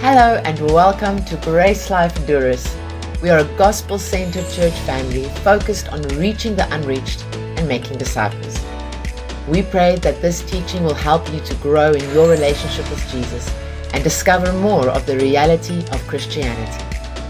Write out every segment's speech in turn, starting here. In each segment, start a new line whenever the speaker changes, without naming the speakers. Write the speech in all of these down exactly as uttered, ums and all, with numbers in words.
Hello and welcome to Grace Life Durrës. We are a gospel-centered church family focused on reaching the unreached and making disciples. We pray that this teaching will help you to grow in your relationship with Jesus and discover more of the reality of Christianity.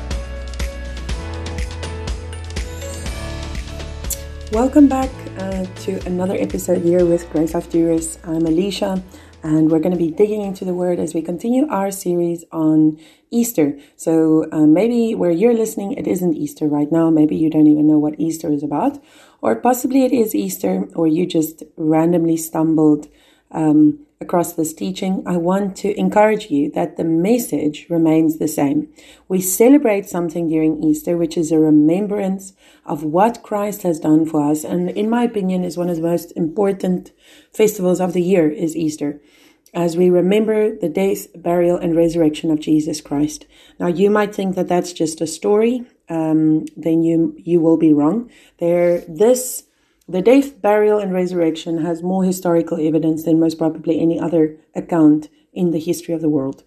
Welcome back uh, to another episode here with Grace Life Durrës. I'm Alicia, and we're going to be digging into the Word as we continue our series on Easter. So uh, maybe where you're listening, it isn't Easter right now. Maybe you don't even know what Easter is about, or possibly it is Easter, or you just randomly stumbled um, across this teaching. I want to encourage you that the message remains the same. We celebrate something during Easter, which is a remembrance of what Christ has done for us. And in my opinion, is one of the most important festivals of the year is Easter, as we remember the death, burial, and resurrection of Jesus Christ. Now, you might think that that's just a story. Um, then you you will be wrong. There, this the death, burial, and resurrection has more historical evidence than most probably any other account in the history of the world,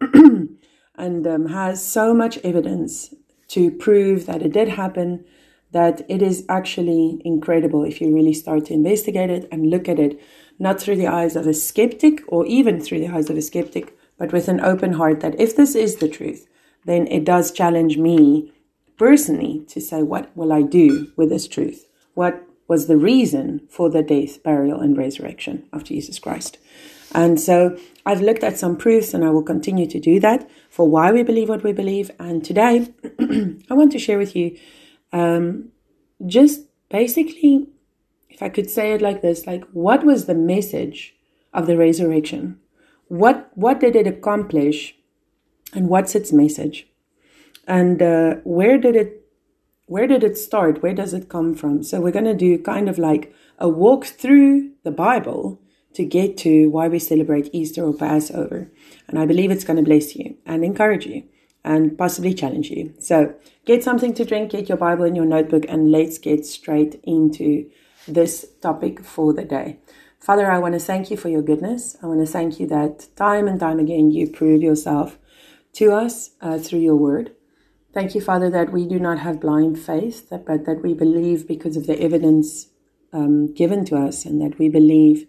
and um, has so much evidence to prove that it did happen, that it is actually incredible if you really start to investigate it and look at it, not through the eyes of a skeptic or even through the eyes of a skeptic, but with an open heart that if this is the truth, then it does challenge me personally to say, what will I do with this truth? What was the reason for the death, burial, and resurrection of Jesus Christ? And so I've looked at some proofs, and I will continue to do that for why we believe what we believe. And today I want to share with you um, just basically, if I could say it like this, like what was the message of the resurrection? What what did it accomplish, and what's its message? And uh, where did it where did it start? Where does it come from? So we're going to do kind of like a walk through the Bible to get to why we celebrate Easter or Passover. And I believe it's going to bless you and encourage you and possibly challenge you. So get something to drink, get your Bible and your notebook, and let's get straight into this topic for the day. Father, I want to thank you for your goodness. I want to thank you that time and time again you prove yourself to us uh, through your word. Thank you, Father, that we do not have blind faith, that, but that we believe because of the evidence um, given to us, and that we believe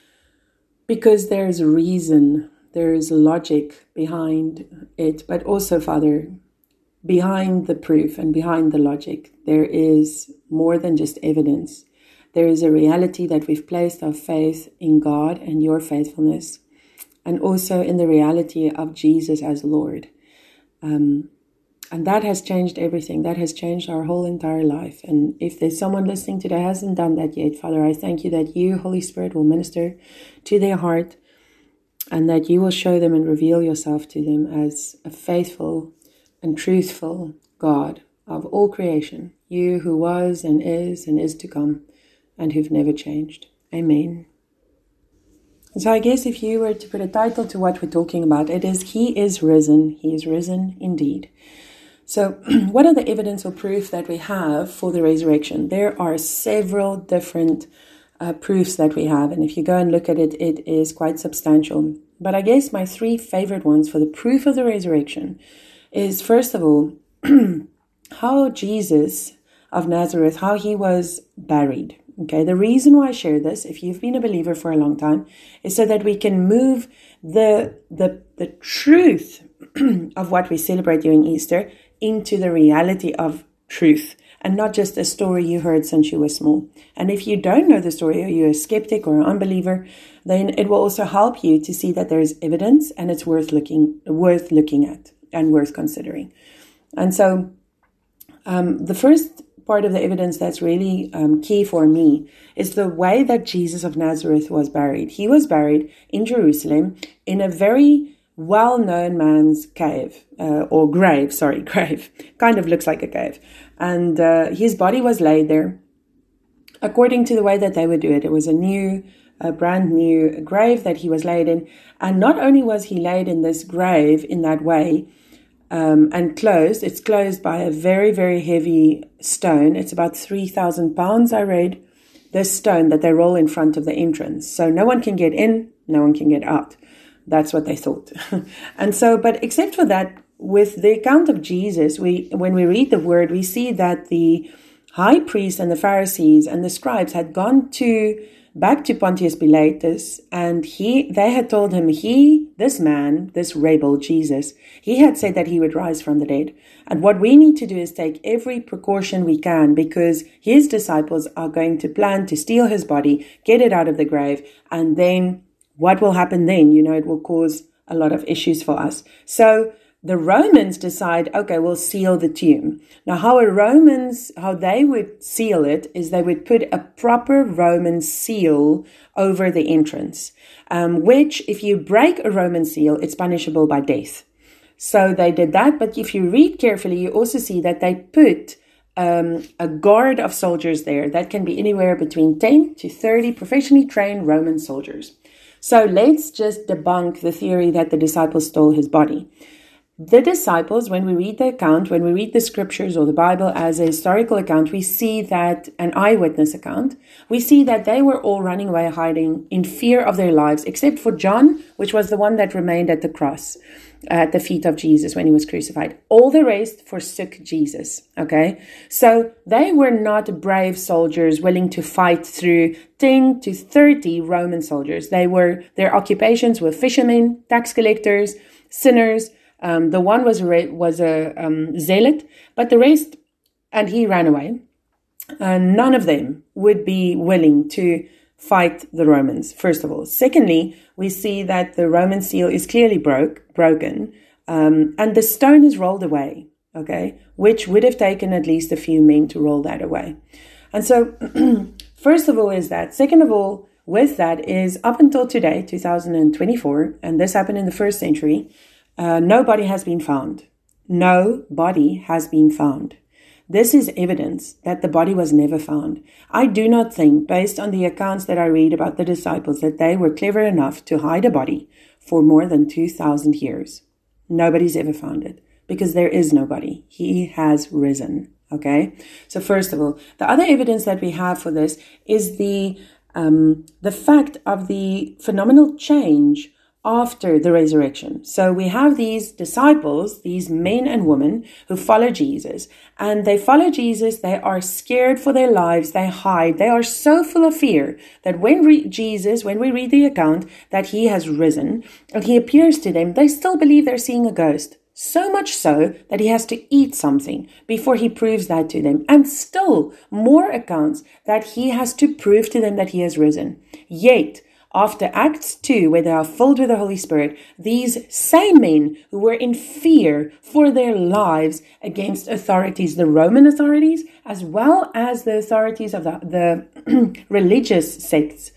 because there is reason, there is logic behind it, but also, Father, behind the proof and behind the logic, there is more than just evidence. There is a reality that we've placed our faith in God and your faithfulness, and also in the reality of Jesus as Lord. Um, and that has changed everything. That has changed our whole entire life. And if there's someone listening today who hasn't done that yet, Father, I thank you that you, Holy Spirit, will minister to their heart, and that you will show them and reveal yourself to them as a faithful and truthful God of all creation, you who was and is and is to come, and who've never changed. Amen. So I guess if you were to put a title to what we're talking about, it is He is risen. He is risen indeed. So what are the evidence or proof that we have for the resurrection? There are several different uh, proofs that we have. And if you go and look at it, it is quite substantial. But I guess my three favorite ones for the proof of the resurrection is, first of all, how Jesus of Nazareth, how he was buried. Okay, the reason why I share this, if you've been a believer for a long time, is so that we can move the the the truth of what we celebrate during Easter into the reality of truth, and not just a story you heard since you were small. And if you don't know the story, or you're a skeptic or an unbeliever, then it will also help you to see that there is evidence, and it's worth looking worth looking at and worth considering. And so um, the first part of the evidence that's really um, key for me is the way that Jesus of Nazareth was buried. He was buried in Jerusalem in a very well-known man's cave, uh, or grave, sorry, grave. Kind of looks like a cave. And uh, his body was laid there according to the way that they would do it. It was a new, a brand new grave that he was laid in. And not only was he laid in this grave in that way, Um, and closed. It's closed by a very, very heavy stone. It's about three thousand pounds, I read, this stone that they roll in front of the entrance. So no one can get in, no one can get out. That's what they thought. And so, but except for that, with the account of Jesus, we when we read the word, we see that the high priest and the Pharisees and the scribes had gone to back to Pontius Pilatus, and he they had told him, he, this man, this rebel, Jesus, he had said that he would rise from the dead. And what we need to do is take every precaution we can, because his disciples are going to plan to steal his body, get it out of the grave, and then what will happen then? You know, it will cause a lot of issues for us. So the Romans decide, okay, we'll seal the tomb. Now, how a Romans, how they would seal it is they would put a proper Roman seal over the entrance, um, which if you break a Roman seal, it's punishable by death. So they did that. But if you read carefully, you also see that they put um, a guard of soldiers there that can be anywhere between ten to thirty professionally trained Roman soldiers. So let's just debunk the theory that the disciples stole his body. The disciples, when we read the account, when we read the scriptures or the Bible as a historical account, we see that, an eyewitness account, we see that they were all running away, hiding in fear of their lives, except for John, which was the one that remained at the cross, at the feet of Jesus when he was crucified. All the rest forsook Jesus, okay? So they were not brave soldiers willing to fight through ten to thirty Roman soldiers. They were, their occupations were fishermen, tax collectors, sinners. Um, the one was a, was a um, zealot, but the rest, and he ran away. Uh, none of them would be willing to fight the Romans, first of all. Secondly, we see that the Roman seal is clearly broke, broken, um, and the stone is rolled away, okay, which would have taken at least a few men to roll that away. And so, first of all is that. Second of all, with that is up until today, two thousand twenty-four, and this happened in the first century, Uh, no body has been found. No body has been found. This is evidence that the body was never found. I do not think, based on the accounts that I read about the disciples, that they were clever enough to hide a body for more than two thousand years. Nobody's ever found it, because there is no body. He has risen. Okay? So first of all, the other evidence that we have for this is the um, the fact of the phenomenal change after the resurrection. So we have these disciples, these men and women who follow Jesus, and they follow Jesus. They are scared for their lives. They hide. They are so full of fear that when re- Jesus, when we read the account that he has risen and he appears to them, they still believe they're seeing a ghost. So much so that he has to eat something before he proves that to them. And still more accounts that he has to prove to them that he has risen. Yet, after Acts two, where they are filled with the Holy Spirit, these same men who were in fear for their lives against authorities, the Roman authorities, as well as the authorities of the, the religious sects,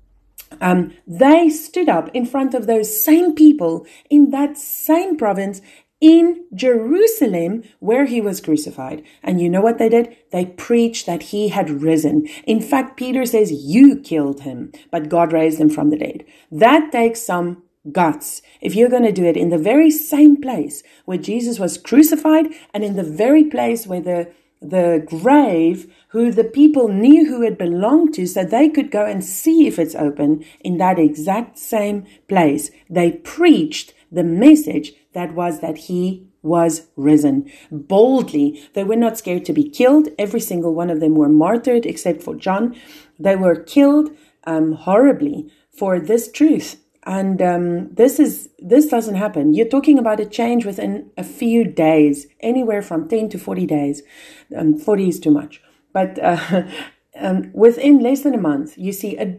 um, they stood up in front of those same people in that same province in Jerusalem where he was crucified. And you know what they did? They preached that he had risen. In fact, Peter says, you killed him, but God raised him from the dead. That takes some guts. If you're going to do it in the very same place where Jesus was crucified and in the very place where the the grave, who the people knew who it belonged to, so they could go and see if it's open, in that exact same place, they preached the message that was that he was risen. Boldly. They were not scared to be killed. Every single one of them were martyred except for John. They were killed um, horribly for this truth. And um, this is this doesn't happen. You're talking about a change within a few days, anywhere from ten to forty days. Um, forty is too much. But uh, um, within less than a month, you see a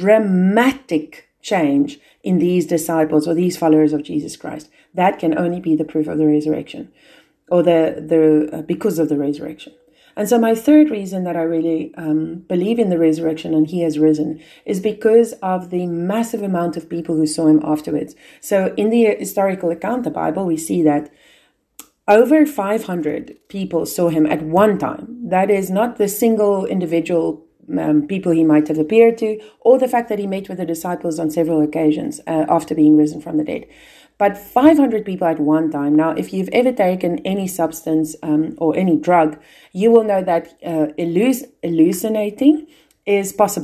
dramatic change in these disciples or these followers of Jesus Christ. That can only be the proof of the resurrection, or the the uh, because of the resurrection. And so my third reason that I really um, believe in the resurrection and he has risen is because of the massive amount of people who saw him afterwards. So in the historical account, the Bible, we see that over five hundred people saw him at one time. That is not the single individual um, people he might have appeared to, or the fact that he met with the disciples on several occasions uh, after being risen from the dead. But five hundred people at one time. Now, if you've ever taken any substance um, or any drug, you will know that uh, illus- hallucinating is possible.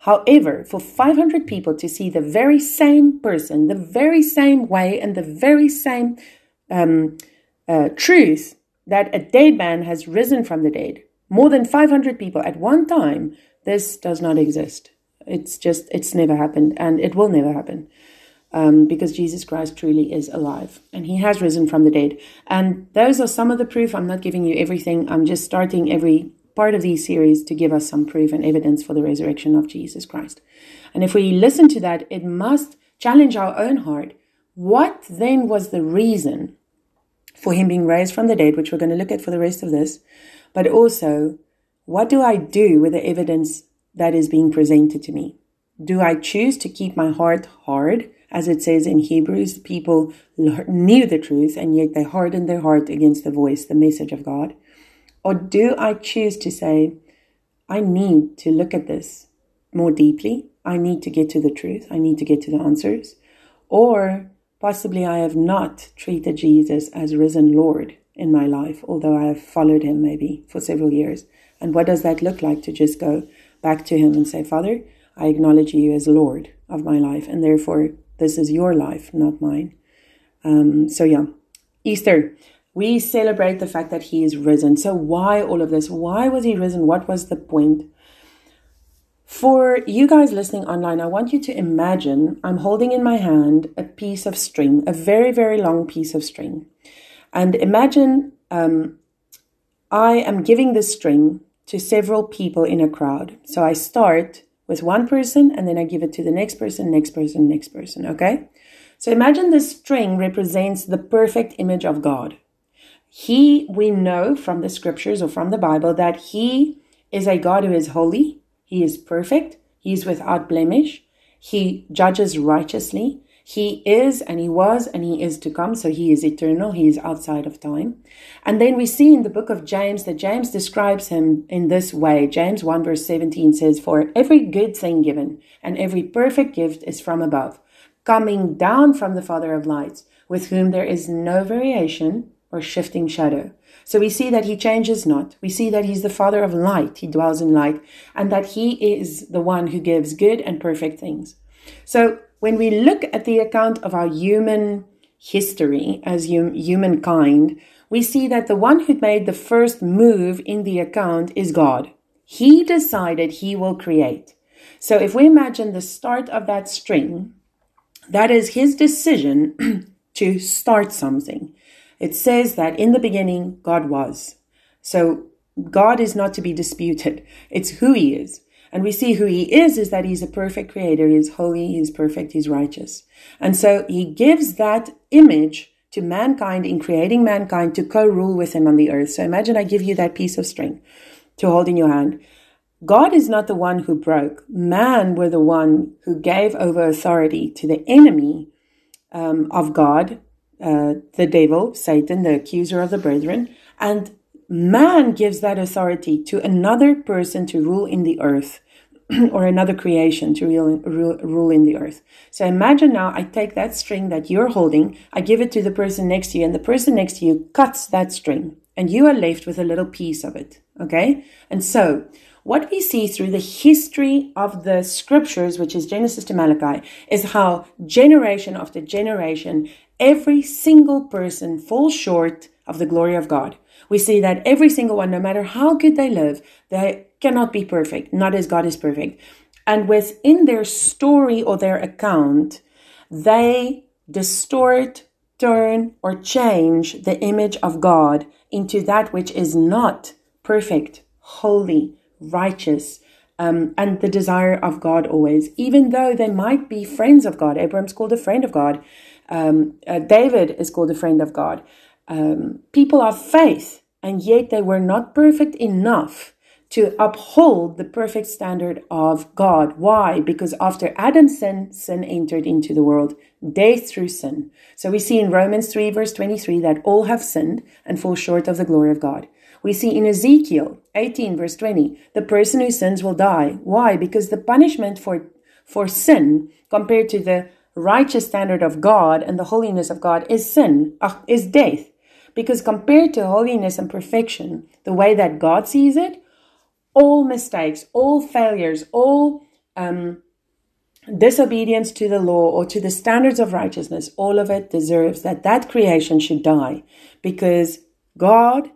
However, for five hundred people to see the very same person, the very same way, and the very same um, uh, truth that a dead man has risen from the dead, more than five hundred people at one time, this does not exist. It's just, it's never happened, and it will never happen. Um, because Jesus Christ truly is alive and he has risen from the dead. And those are some of the proof. I'm not giving you everything. I'm just starting every part of these series to give us some proof and evidence for the resurrection of Jesus Christ. And if we listen to that, it must challenge our own heart. What then was the reason for him being raised from the dead, which we're going to look at for the rest of this, but also, what do I do with the evidence that is being presented to me? Do I choose to keep my heart hard? As it says in Hebrews, people knew the truth and yet they hardened their heart against the voice, the message of God. Or do I choose to say, I need to look at this more deeply. I need to get to the truth. I need to get to the answers. Or possibly I have not treated Jesus as risen Lord in my life, although I have followed him maybe for several years. And what does that look like to just go back to him and say, Father, I acknowledge you as Lord of my life, and therefore this is your life, not mine. Um, so yeah, Easter, we celebrate the fact that he is risen. So why all of this? Why was he risen? What was the point? For you guys listening online, I want you to imagine I'm holding in my hand a piece of string, a very, very long piece of string. And imagine um, I am giving this string to several people in a crowd. So I start with one person, and then I give it to the next person, next person, next person, okay? So imagine this string represents the perfect image of God. He, we know from the scriptures or from the Bible that he is a God who is holy, he is perfect, he is without blemish, he judges righteously, he is and he was and he is to come, so he is eternal, he is outside of time. And then we see in the book of James that James describes him in this way. James one verse seventeen says, for every good thing given and every perfect gift is from above, coming down from the Father of lights, with whom there is no variation or shifting shadow. So we see that he changes not. We see that he's the Father of light, he dwells in light, and that he is the one who gives good and perfect things. So when we look at the account of our human history as hum- humankind, we see that the one who made the first move in the account is God. He decided he will create. So if we imagine the start of that string, that is his decision to start something. It says that in the beginning, God was. So God is not to be disputed. It's who he is. And we see who he is, is that he's a perfect creator. He is holy, he is perfect, he's righteous. And so he gives that image to mankind in creating mankind to co-rule with him on the earth. So imagine I give you that piece of string to hold in your hand. God is not the one who broke. Man were the one who gave over authority to the enemy um, of God, uh, the devil, Satan, the accuser of the brethren. And man gives that authority to another person to rule in the earth, or another creation to rule, rule, rule in the earth. So imagine now I take that string that you're holding, I give it to the person next to you, and the person next to you cuts that string, and you are left with a little piece of it, okay? And so what we see through the history of the scriptures, which is Genesis to Malachi, is how generation after generation, every single person falls short of the glory of God. We see that every single one, no matter how good they live, they cannot be perfect, not as God is perfect. And within their story or their account, they distort, turn, or change the image of God into that which is not perfect, holy, righteous, um, and the desire of God always, even though they might be friends of God. Abraham's called a friend of God. Um, uh, David is called a friend of God. Um, people of faith, and yet they were not perfect enough to uphold the perfect standard of God. Why? Because after Adam's sin, sin entered into the world, death through sin. So we see in Romans three verse twenty-three that all have sinned and fall short of the glory of God. We see in Ezekiel eighteen verse twenty, the person who sins will die. Why? Because the punishment for, for sin compared to the righteous standard of God and the holiness of God is sin, uh, is death. Because compared to holiness and perfection, the way that God sees it, all mistakes, all failures, all um, disobedience to the law or to the standards of righteousness, all of it deserves that that creation should die, because God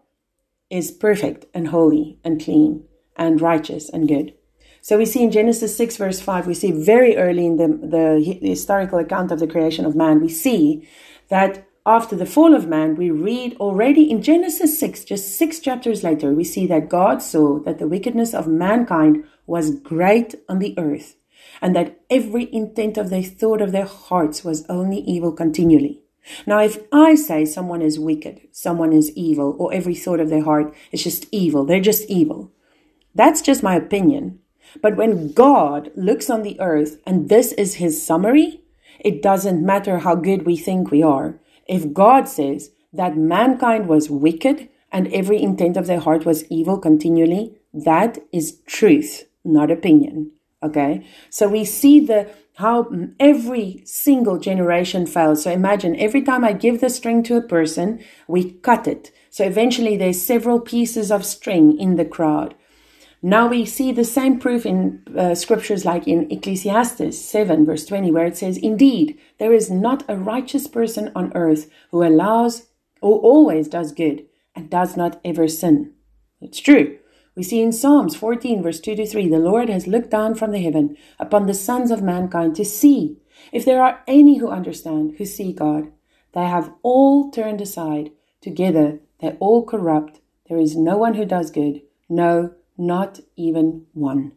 is perfect and holy and clean and righteous and good. So we see in Genesis six verse five, we see very early in the, the, the historical account of the creation of man, we see that after the fall of man, we read already in Genesis six, just six chapters later, we see that God saw that the wickedness of mankind was great on the earth, and that every intent of their thought of their hearts was only evil continually. Now, if I say someone is wicked, someone is evil, or every thought of their heart is just evil, they're just evil, that's just my opinion. But when God looks on the earth, and this is his summary, it doesn't matter how good we think we are. If God says that mankind was wicked and every intent of their heart was evil continually, that is truth, not opinion. Okay? So we see the how every single generation fails. So imagine every time I give the string to a person, we cut it. So eventually there's several pieces of string in the crowd. Now we see the same proof in uh, scriptures like in Ecclesiastes seven verse twenty, where it says, "Indeed, there is not a righteous person on earth who allows or always does good and does not ever sin." It's true. We see in Psalms fourteen verse two to three, "The Lord has looked down from the heaven upon the sons of mankind to see if there are any who understand, who see God. They have all turned aside. Together they all corrupt. There is no one who does good. No, not even one."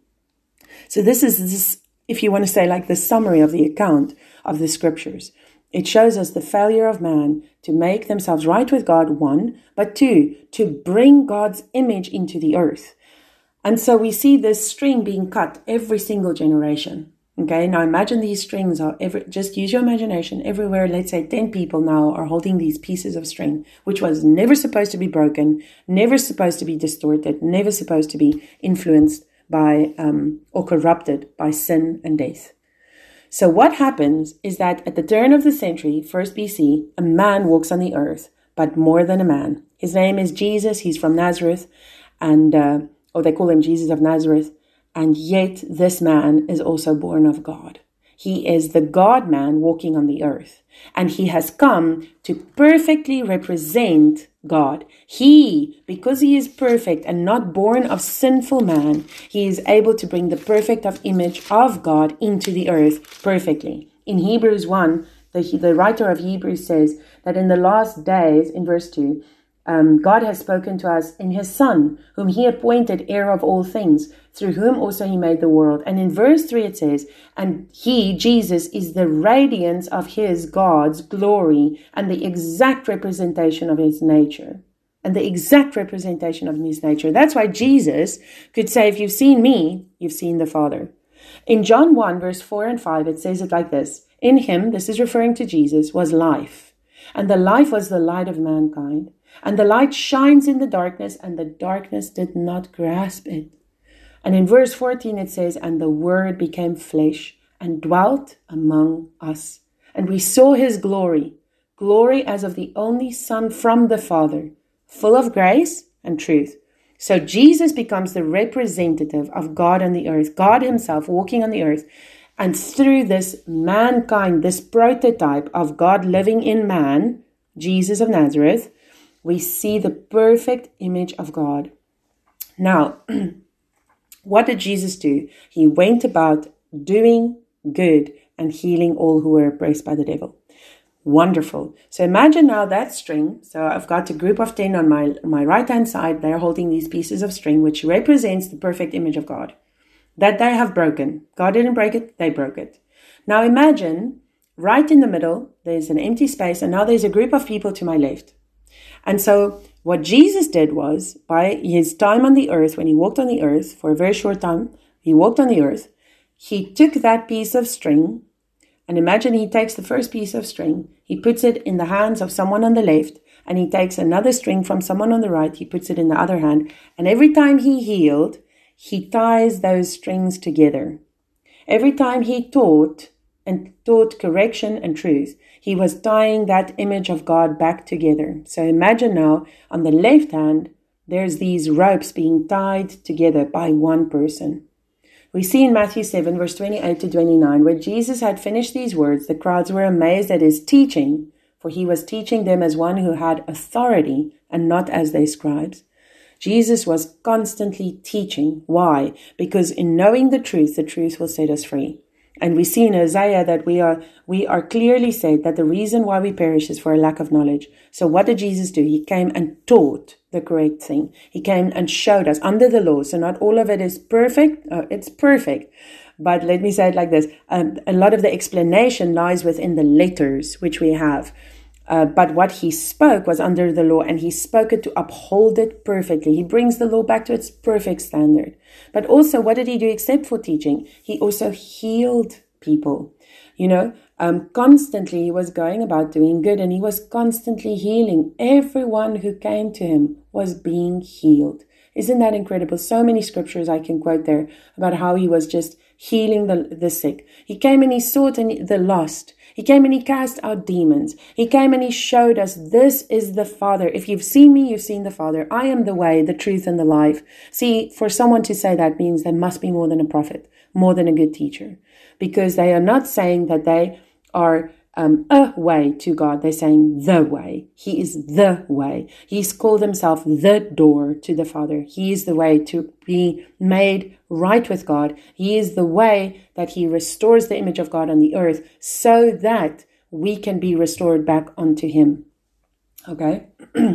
So this is, this, if you want to say, like the summary of the account of the scriptures. It shows us the failure of man to make themselves right with God, one, but two, to bring God's image into the earth. And so we see this string being cut every single generation. Okay, now imagine these strings are every, just use your imagination everywhere. Let's say ten people now are holding these pieces of string, which was never supposed to be broken, never supposed to be distorted, never supposed to be influenced by um, or corrupted by sin and death. So what happens is that at the turn of the century, first B C, a man walks on the earth, but more than a man. His name is Jesus. He's from Nazareth, and uh, or they call him Jesus of Nazareth. And yet this man is also born of God. He is the God-man walking on the earth. And he has come to perfectly represent God. He, because he is perfect and not born of sinful man, he is able to bring the perfect of image of God into the earth perfectly. In Hebrews one, the, the writer of Hebrews says that in the last days, in verse two, Um, God has spoken to us in his Son, whom he appointed heir of all things, through whom also he made the world. And in verse three it says, "And he, Jesus, is the radiance of his, God's glory, and the exact representation of his nature." And the exact representation of his nature. That's why Jesus could say, "If you've seen me, you've seen the Father." In John one, verse four and five, it says it like this: "In him," this is referring to Jesus, "was life, and the life was the light of mankind. And the light shines in the darkness, and the darkness did not grasp it." And in verse fourteen it says, "And the Word became flesh and dwelt among us. And we saw his glory, glory as of the only Son from the Father, full of grace and truth." So Jesus becomes the representative of God on the earth, God himself walking on the earth. And through this mankind, this prototype of God living in man, Jesus of Nazareth, we see the perfect image of God. Now, what did Jesus do? He went about doing good and healing all who were oppressed by the devil. Wonderful. So imagine now that string. So I've got a group of ten on my, my right-hand side. They're holding these pieces of string, which represents the perfect image of God that they have broken. God didn't break it, they broke it. Now imagine right in the middle, there's an empty space, and now there's a group of people to my left. And so what Jesus did was, by his time on the earth, when he walked on the earth for a very short time, he walked on the earth, he took that piece of string, and imagine he takes the first piece of string, he puts it in the hands of someone on the left, and he takes another string from someone on the right, he puts it in the other hand, and every time he healed, he ties those strings together. Every time he taught, and taught correction and truth, he was tying that image of God back together. So imagine now, on the left hand, there's these ropes being tied together by one person. We see in Matthew seven, verse twenty-eight to twenty-nine, where Jesus had finished these words, the crowds were amazed at his teaching, for he was teaching them as one who had authority and not as their scribes. Jesus was constantly teaching. Why? Because in knowing the truth, the truth will set us free. And we see in Isaiah that we are we are clearly said that the reason why we perish is for a lack of knowledge. So what did Jesus do? He came and taught the correct thing. He came and showed us under the law. So not all of it is perfect. Uh, it's perfect. But let me say it like this. Um, a lot of the explanation lies within the letters which we have. Uh, but what he spoke was under the law, and he spoke it to uphold it perfectly. He brings the law back to its perfect standard. But also, what did he do except for teaching? He also healed people. You know, um, constantly he was going about doing good, and he was constantly healing. Everyone who came to him was being healed. Isn't that incredible? So many scriptures I can quote there about how he was just healing the, the sick. He came and he sought and the lost. He came and he cast out demons. He came and he showed us, this is the Father. If you've seen me, you've seen the Father. I am the way, the truth, and the life. See, for someone to say that means they must be more than a prophet, more than a good teacher. Because they are not saying that they are um, a way to God. They're saying the way. He is the way. He's called himself the door to the Father. He is the way to be made right with God. He is the way that he restores the image of God on the earth so that we can be restored back unto him. Okay?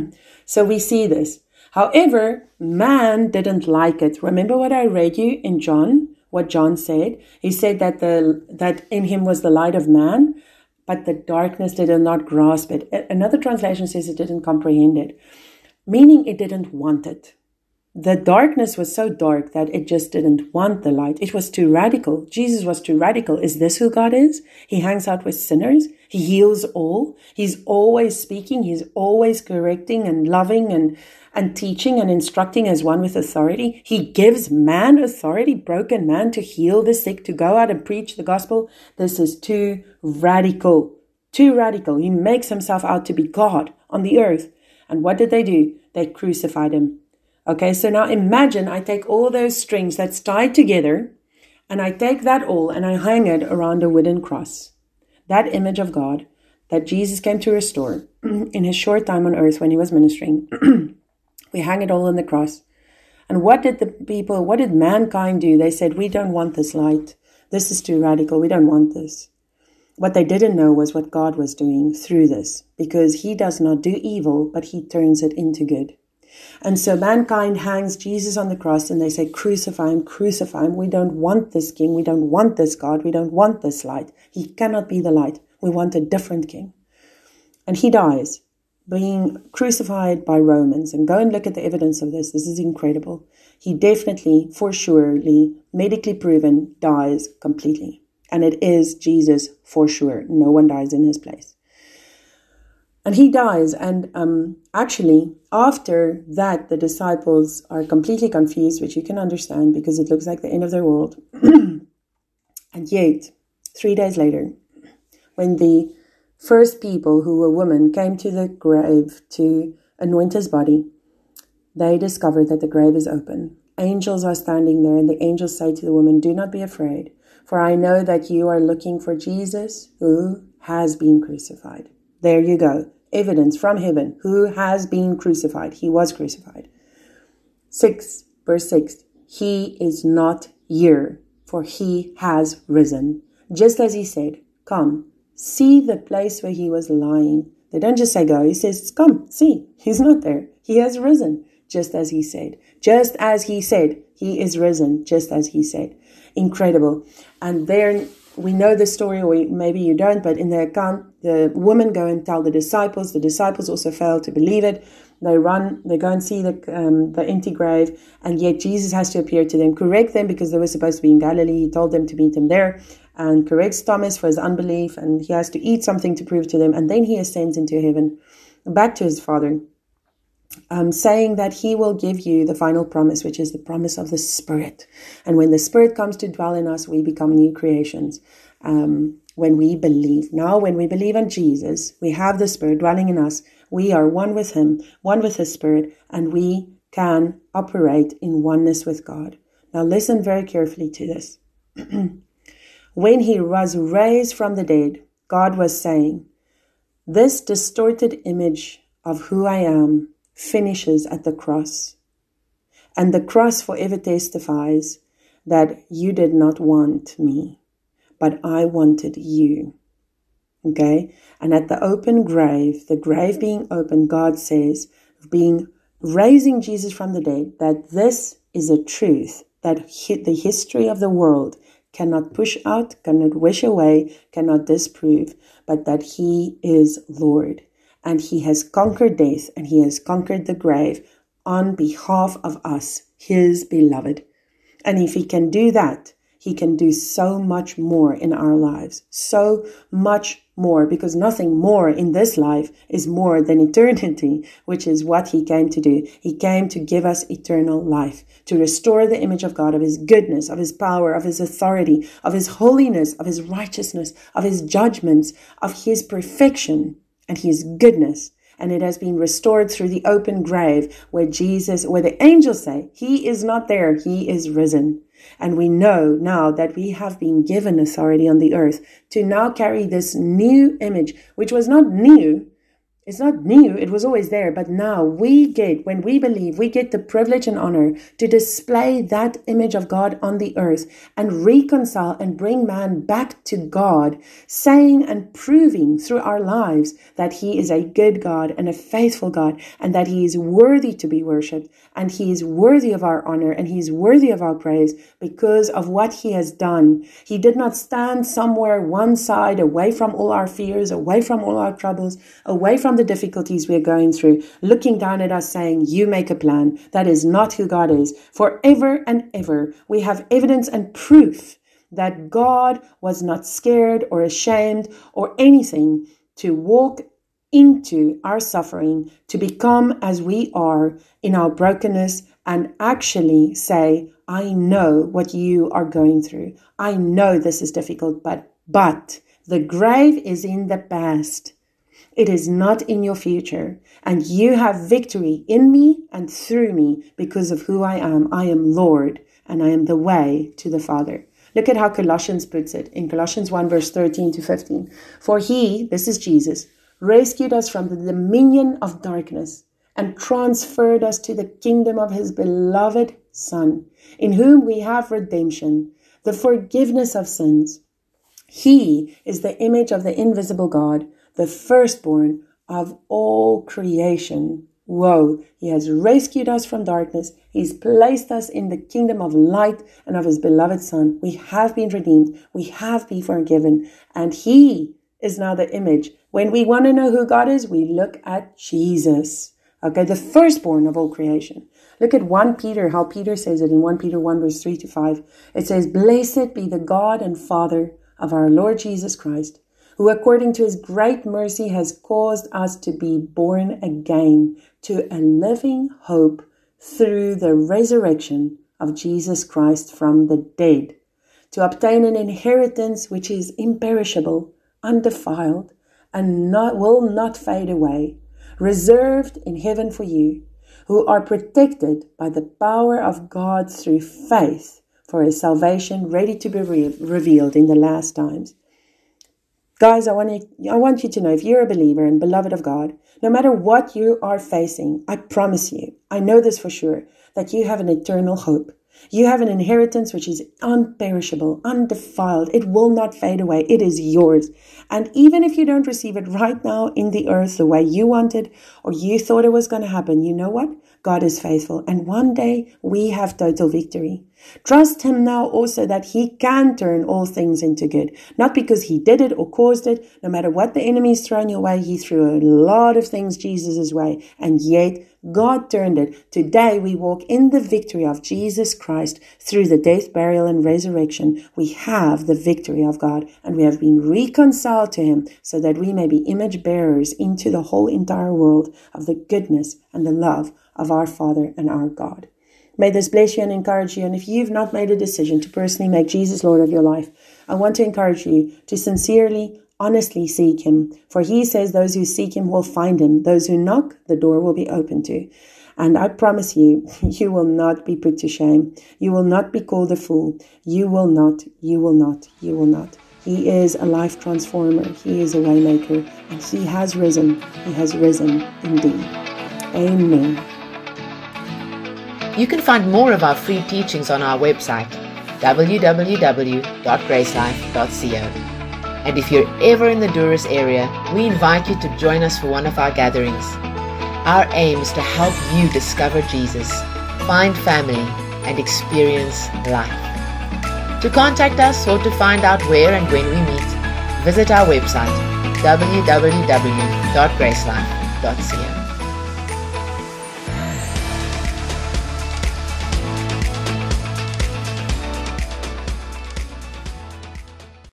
So we see this. However, man didn't like it. Remember what I read you in John? What John said? He said that the that in him was the light of man, but the darkness did not grasp it. Another translation says it didn't comprehend it, meaning it didn't want it. The darkness was so dark that it just didn't want the light. It was too radical. Jesus was too radical. Is this who God is? He hangs out with sinners. He heals all. He's always speaking. He's always correcting and loving and, and teaching and instructing as one with authority. He gives man authority, broken man, to heal the sick, to go out and preach the gospel. This is too radical. Too radical. He makes himself out to be God on the earth. And what did they do? They crucified him. Okay, so now imagine I take all those strings that's tied together, and I take that all and I hang it around a wooden cross. That image of God that Jesus came to restore in his short time on earth when he was ministering. We hang it all on the cross. And what did the people, what did mankind do? They said, we don't want this light. This is too radical. We don't want this. What they didn't know was what God was doing through this, because he does not do evil, but he turns it into good. And so mankind hangs Jesus on the cross and they say, crucify him, crucify him. We don't want this king. We don't want this God. We don't want this light. He cannot be the light. We want a different king. And he dies, being crucified by Romans. And go and look at the evidence of this. This is incredible. He definitely, for surely, medically proven, dies completely. And it is Jesus for sure. No one dies in his place. And he dies, and um, actually, after that, the disciples are completely confused, which you can understand because it looks like the end of their world. And yet, three days later, when the first people who were women came to the grave to anoint his body, they discovered that the grave is open. Angels are standing there, and the angels say to the woman, do not be afraid, for I know that you are looking for Jesus who has been crucified. There you go. Evidence from heaven. Who has been crucified? He was crucified. Six, verse six. He is not here, for he has risen. Just as he said, come, see the place where he was lying. They don't just say go. He says, come, see. He's not there. He has risen, just as he said. Just as he said. He is risen, just as he said. Incredible. And there we know the story, or maybe you don't, but in the account, the women go and tell the disciples. The disciples also fail to believe it. They run, they go and see the um, the empty grave, and yet Jesus has to appear to them, correct them because they were supposed to be in Galilee. He told them to meet him there, and corrects Thomas for his unbelief, and he has to eat something to prove to them, and then he ascends into heaven, back to his Father, um, saying that he will give you the final promise, which is the promise of the Spirit. And when the Spirit comes to dwell in us, we become new creations. Um, when we believe. Now, when we believe in Jesus, we have the Spirit dwelling in us. We are one with him, one with his Spirit, and we can operate in oneness with God. Now listen very carefully to this. When he was raised from the dead, God was saying, this distorted image of who I am finishes at the cross. And the cross forever testifies that you did not want me, but I wanted you. Okay? And at the open grave, the grave being open, God says, being raising Jesus from the dead, that this is a truth that the history of the world cannot push out, cannot wish away, cannot disprove, but that he is Lord. And he has conquered death and he has conquered the grave on behalf of us, his beloved. And if he can do that, he can do so much more in our lives. So much more, because nothing more in this life is more than eternity, which is what he came to do. He came to give us eternal life, to restore the image of God, of his goodness, of his power, of his authority, of his holiness, of his righteousness, of his judgments, of his perfection and his goodness. And it has been restored through the open grave where Jesus, where the angels say, he is not there, he is risen. And we know now that we have been given authority on the earth to now carry this new image, which was not new. It's not new. It was always there. But now we get, when we believe, we get the privilege and honor to display that image of God on the earth and reconcile and bring man back to God, saying and proving through our lives that he is a good God and a faithful God, and that he is worthy to be worshipped, and he is worthy of our honor, and he is worthy of our praise because of what he has done. He did not stand somewhere one side, away from all our fears, away from all our troubles, away from the difficulties we're going through, looking down at us saying, you make a plan. That is not who God is. Forever and ever, we have evidence and proof that God was not scared or ashamed or anything to walk into our suffering, to become as we are in our brokenness and actually say, I know what you are going through. I know this is difficult, but, but the grave is in the past. It is not in your future. And you have victory in me and through me because of who I am. I am Lord, and I am the way to the Father. Look at how Colossians puts it in Colossians one, verse thirteen to fifteen. For he, this is Jesus, rescued us from the dominion of darkness and transferred us to the kingdom of his beloved Son, in whom we have redemption, the forgiveness of sins. He is the image of the invisible God, the firstborn of all creation. Whoa, he has rescued us from darkness. He's placed us in the kingdom of light and of his beloved Son. We have been redeemed. We have been forgiven. And he is now the image. When we want to know who God is, we look at Jesus. Okay, the firstborn of all creation. Look at First Peter, how Peter says it in First Peter one, verse three to five. It says, blessed be the God and Father of our Lord Jesus Christ, who according to his great mercy has caused us to be born again to a living hope through the resurrection of Jesus Christ from the dead, to obtain an inheritance which is imperishable, undefiled, and not, will not fade away, reserved in heaven for you, who are protected by the power of God through faith for a salvation ready to be re- revealed in the last times. Guys, I want you, I want you to know, if you're a believer and beloved of God, no matter what you are facing, I promise you, I know this for sure, that you have an eternal hope. You have an inheritance which is unperishable, undefiled. It will not fade away. It is yours. And even if you don't receive it right now in the earth the way you wanted or you thought it was going to happen, you know what? God is faithful. And one day we have total victory. Trust him now also that he can turn all things into good. Not because he did it or caused it. No matter what the enemy is throwing your way, he threw a lot of things Jesus' way. And yet God turned it. Today we walk in the victory of Jesus Christ through the death, burial, and resurrection. We have the victory of God, and we have been reconciled to him so that we may be image bearers into the whole entire world of the goodness and the love of our Father and our God. May this bless you and encourage you. And if you've not made a decision to personally make Jesus Lord of your life, I want to encourage you to sincerely, honestly seek him. For he says those who seek him will find him. Those who knock, the door will be open to. And I promise you, you will not be put to shame. You will not be called a fool. You will not, you will not, you will not. He is a life transformer. He is a waymaker. And he has risen. He has risen indeed. Amen.
You can find more of our free teachings on our website, w w w dot gracelife dot co. And if you're ever in the Durrës area, we invite you to join us for one of our gatherings. Our aim is to help you discover Jesus, find family, and experience life. To contact us or to find out where and when we meet, visit our website, w w w dot gracelife dot co.